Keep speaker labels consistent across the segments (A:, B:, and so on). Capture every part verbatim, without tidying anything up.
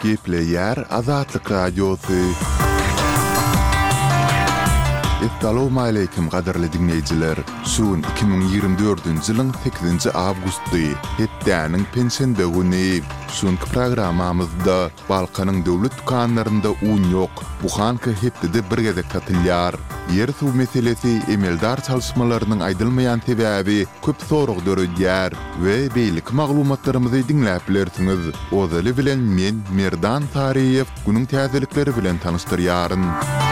A: Gepleyer Azatlyk Radiosu. Assalamu alaykum gaderli dinleyijiler. Şuun iki bin ýygrimi dördünji ýylyň sekizinji awgusty, hetdäniň pensiýende güni. Şuňky programamyzda Balkanyň döwlet dukanlarynda un ýok. Buhanky hepde bir gezek satylýar. Yer suw meselesi emeldar çalışmalarının aydylmayan sebäbi köp sorag döredýär we beýlik maglumatlarymyzy dinläp bilersiňiz. Ozaly bilen men Merdan Tariýew günüň täzelikleri bilen tanıştyrýaryn.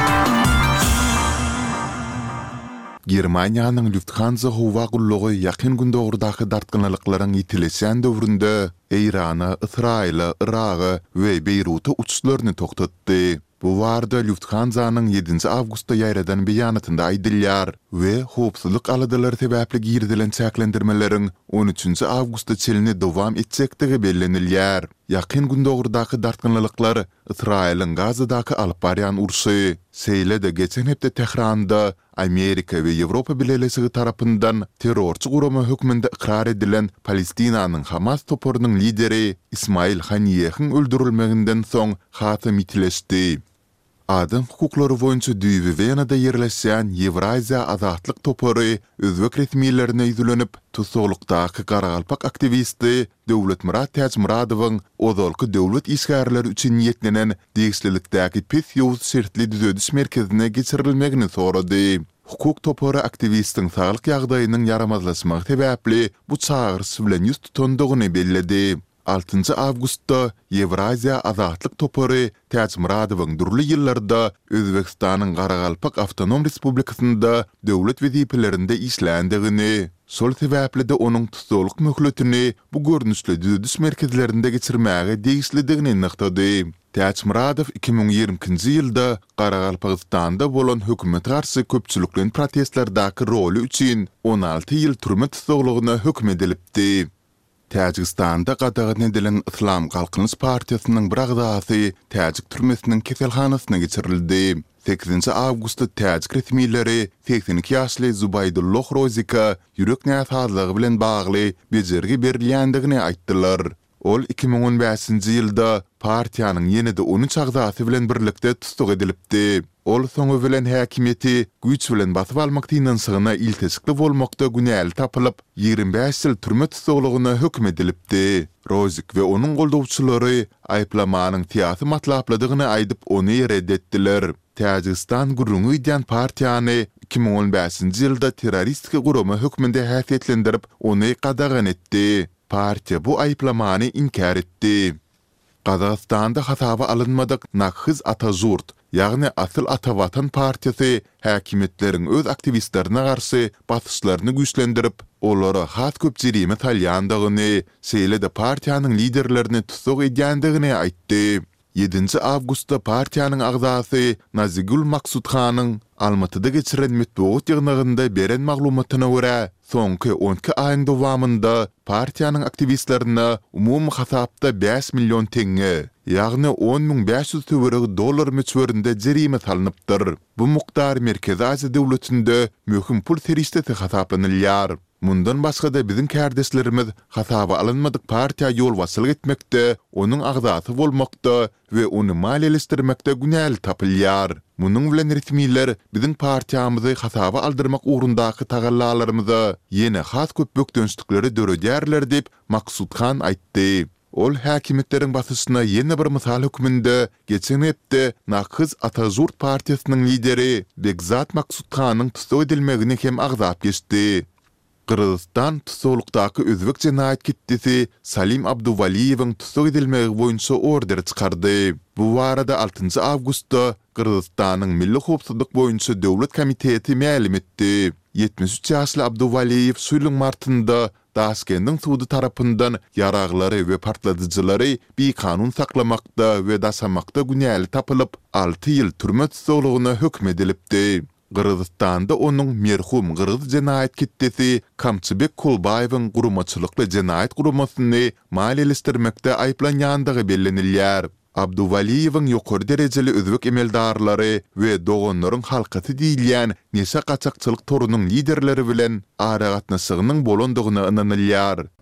A: Germaniýanyň Lufthansa howa gullugy ýakyn gündogurdaky dartgynlyklaryň ýitilesen döwründe Eýrana, Israila, Iraga we Beyruta uçuşlaryny toktatdy. Bu warda Lufthansa'nın yedinji awgustda ýaýradan beýanatynda aýdylýar we howpsuzlyk aladylary sebäpli girdilen çäklendirmeleriň on üçünji awgustda çelini dowam etjekdigi bellenilýär. Ýakyn gündogurdaky dartgynlylyklar Israiliň Gazadaky alyp barýan urşy, seýlede geçen hepde Tehranda Amerika we Ýewropa bilelisigi tarapyndan terrorçy gurama hökmünde ikrar edilen Palestinanyň Hamas toporunyň lideri Ismail Haniýehiň öldürilmeginden soň hatam itileşdi. Adam hukuklary boýunça düýbi we ýanada ýerleşýän Ewraziýa azatlyk topory özbek resmiýetlerine ýüzlenip, tutuklukdaky Garagalpak aktivisti Döwlet Murat Täjmuradowyň ozalky döwlet işgärleri üçin ýetlenen degislilikdäki pes ýowuz şertli düzediş merkezine geçirilmegini sorady. Hukuk topory aktivistiň saglyk ýagdaýynyň yaramazlaşmagy sebäpli bu çağırşy bilen ýüz tutandygyny belledi. altynji awgustda Ewraziýa azatlyk topory Täjmuradowyň durly ýyllarda Özbekistanyň Garagalpak Awtonom Respublikasynda döwlet wezipelerinde işländigini, şol sebäpli de onuň tutuluk möhletini bu görnüşli düzediş merkezlerinde geçirmäge degislidigini nyktady. Täjmuradow iki bin ýigrimkinji ýylda Garagalpakystanda bolan hökümet garşy köpçülikliň protestlerdaky roli üçin on alty ýyl türme tutulugyna hökm edilipdi. Täjikistanda gadagyn edilen Islam Galkynyş Partiýasynyň bir agzasy Täjik türmesiniň keselhanasyna geçirildi. sekizinji awgustda Täjik resmiýetleri seksen iki ýaşly Zubaydullah Rozika ýürek näsazlygy bilen bagly bejergi berilýändigini aýtdylar. Ol iki bin on beşinji ýylda partiýanyň ýene-de on üç agzasy bilen birlikde tutsak edilipdi. Ol soňu bilen häkimiýeti güýç bilen basyp almak tynansygyna iltesikli bolmakda günäli tapylyp ýygrimi beş ýyl türme tutuklugyna hökm edilipdi. Rozik we onuň goldawçylary aýplamanyň tiýasy matlapladygyny aýdyp ony reddetdiler. Täjikistan gurrungy diýen partiýany iki bin on beşinji ýylda terroristik gurama hökmünde häsiýetlendirip ony qadagan etdi. Partiýa bu aýplamany inkar etdi. Gazagystanda hasaba alınmadyk Nakhiz Atazurt, ýagny Asyl Atawatan partiýasy häkimetleriň öz aktivistlerine garşy basyşlaryny güýçlendirip, olary has köp jerime salýandygyny, seýlede partiýanyň liderlerini tutsak edýändigini aýtdy. yedinji awgustda partiýanyň agzasy Nazigul Maksudxanyň Almatyda geçiren metbuat ýygnagynda beren maglumatyna görä, soňky on iki aýyň dowamında partiýanyň aktivistlerine umumy hasapda beş million teňe, ýagny on miň beş ýüz töwereg dollar möçberinde jerime salynıpdyr. Bu mukdar Merkezi Aziýa döwletinde möhüm pul serişdeti hasapanylýar. Mundan başga da bizim kardeşlerimiz hasaba alınmadyk partiýa ýol wasylyk etmekde, onuň agzasy bolmakda we ony maliýeleşdirmekde günäli tapylýar. Munyň bilen resmiýetler bizim partiýamyzy hasaba aldyrmak ugrundaky tagallalarymyza ýene has köp bökdönçlikleri döredýärler dip Maksudxan aýtdy. Ol häkimetleriň basyşyna ýene bir mysal hökmünde geçen hepde Nakhiz Atazurt partiýasynyň lideri Begzat Maksudxanyň tutsak edilmegini hem agzap geçdi. Kırgızstan tutuklukdaky özbek jenaýat kitlesi Salim Abduvaliýewiň tutsak edilmegi boýunça order çykardy. Bu warada altynji awgustda Kırgızstanyň Milli howpsuzlyk boýunça döwlet komiteti ma'lum etdi. yetmiş üç ýaşly Abduvaliew şu ýylyň martynda Daşkendiň sudy tarapyndan ýaraglary we partladyjylary bir kanun saklamakda we daşamakda günäli tapylyp alty ýyl türme tutuklugyna hökm edilipdi. Kırgızstanda onuň merhum Kırgız jenaýat kitlesi Kamçybek Kulbaýewiň gurumaçylykly jenaýat guramasyny maliýeleşdirmekde aýplanýandygy bellenilýär. Abduvaliýewiň ýokary derejeli özbek emeldarlary we dogonlaryň halkaty diýilýän neşe gaçakçylyk torunyň liderleri bilen ara gatnaşygynyň bolandygyna ynanylýar.